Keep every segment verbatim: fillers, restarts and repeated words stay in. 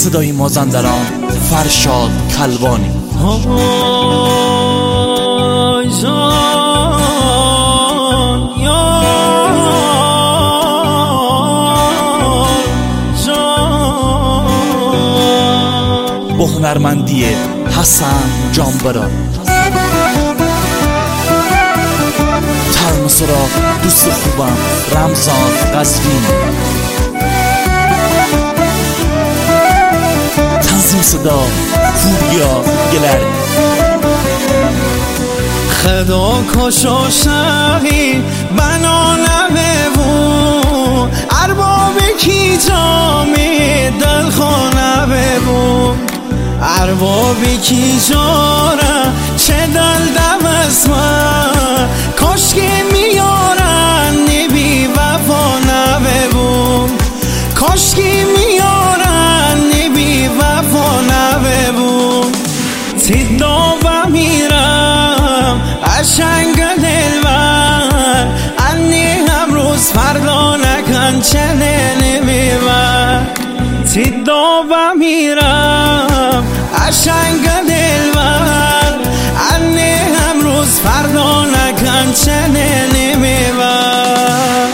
صدای مازندران فرشاد کلبانی. آی جان یا جان، با هنرمندی حسن جانبران. ترمس را دوست خوبم رمضان قزوینی. تنظیم صدا پوریا گلرد. خدا کشو شقی بنا نبون، ارباب کی جامه دل خانه ببون، ارباب کی جاره چه دل دم اسمه، کاش که میارن نبی وفا نبون، کاش که میارن نبی وفا نبون. صدا و میرم عشنگ دلبر، انی امروز فردا نکن چنه نمیبر. صدا و میرم عشنگ دلبر، انی امروز فردا نکن چنه نمیبر.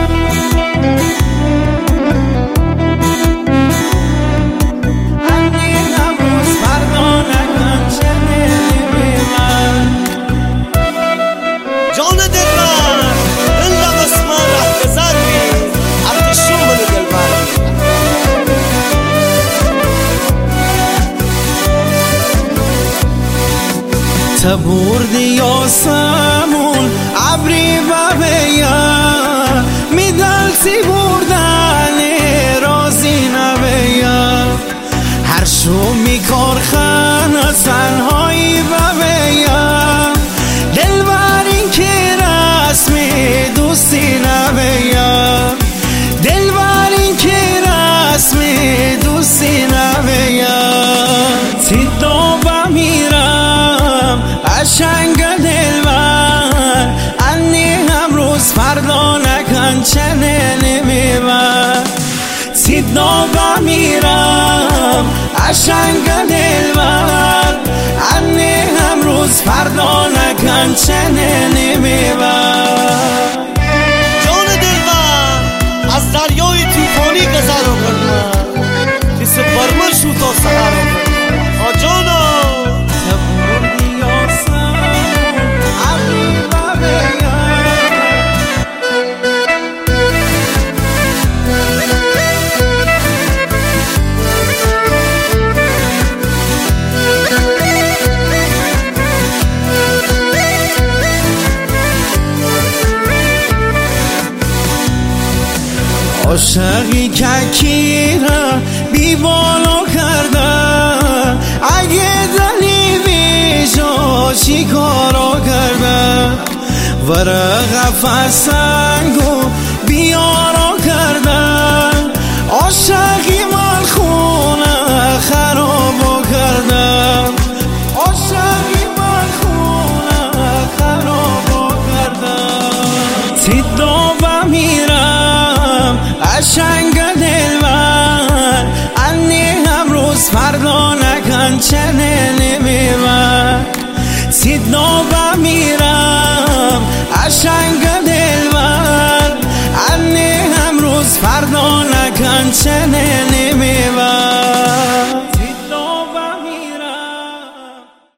تبردی آسمون عبری و بیا، میدلسی بردن رازی نبیا، هر شو میکار خانه تنهایی و بیا، دلبری که رسمی دوستی نبیا، دلبری که رسمی دوستی نبیا. صدا و میرم عشنگ دلبر، انی امروز فردا نکن چنه نمیبر. صدا و میرم عشنگ دلبر، انی امروز فردا نکن چنه نمیبر. جان دلبر از دریای طوفانی گذر کن، که سپرمن شو تا سهر کن آجانا. عاشقی که کیره بی بالا کرده، اگه دلی بیجا چی کارا کرده، ورق فسنگو بیارا کرده، عاشقی من خونه خرابا کرده، عاشقی من خونه خرابا کرده. صدا و میرم عشنگ دلبر، انی امروز فردا نکن چنه نمیبر. صدا و میرم عشنگ دلبر، انی امروز فردا نکن چنه